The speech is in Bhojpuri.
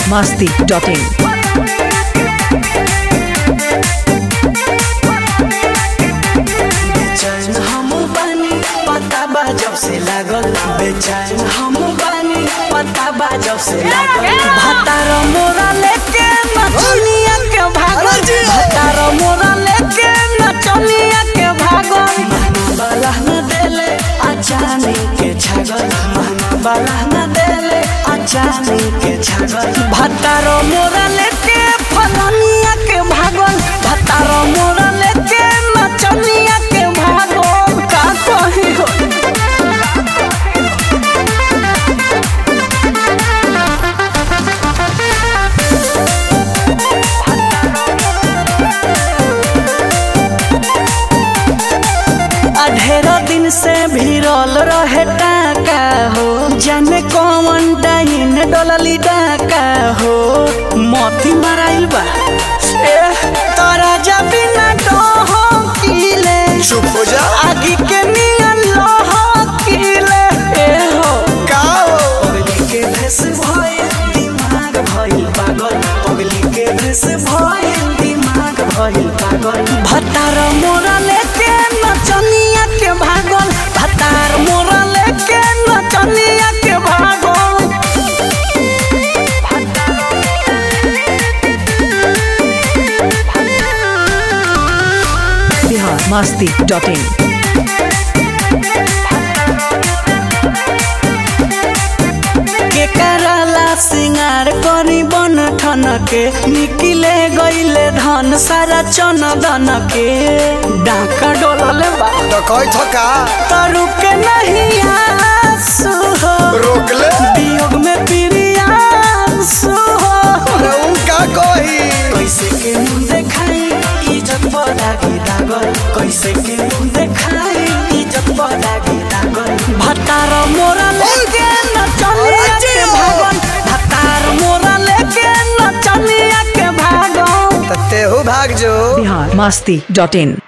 biharmasti.in बेचैन हम बानी पता बा जब से लागल बेचैन हम बानी पता बा जब से लागल भतार मोरा लेके नचनिया के भागल भतार मोरा लेके नचनिया के भागल बाला न देले अचानी के छागल बाला न देले अचानी के छागल भतार मोरा लेके फलनिया के भागल भतार मोरा लेके नचनिया के भागल का कही हो ढेरों दिन से भिड़ल रहे टाका हो जाने कौन डाइन डोलली डाका हो मोती मराइल बा तारा जा बिना डोहो कीले चुप हो जा। आगे के नियन लोहो कीले हो का हो? पगली के भेस भइल दिमाग भइल पागल पगली के भेस भइल दिमाग भइल पागल भतार मोरा लेके नचनिया के भागल भतार मोरा लेके नचनिया के भागल biharmasti.in के कराला सिंगार करी बन ठन के निकले गईले धन सारा चन दन के डाका डोलले बा तो कोई थका तरु के नहीं आंसू हो रोक ले। वियोग में प्रियांशु हो अरे उनका कोई कैसे के मुंह देखाई इज्जत बदागी दागल कैसे के मुंह देखाई इज्जत बदागी दागल भतार मोरा लेके नचनिया के भागल भतार मोरा लेके नचनिया के भागल तते हो भाग जो biharmasti.in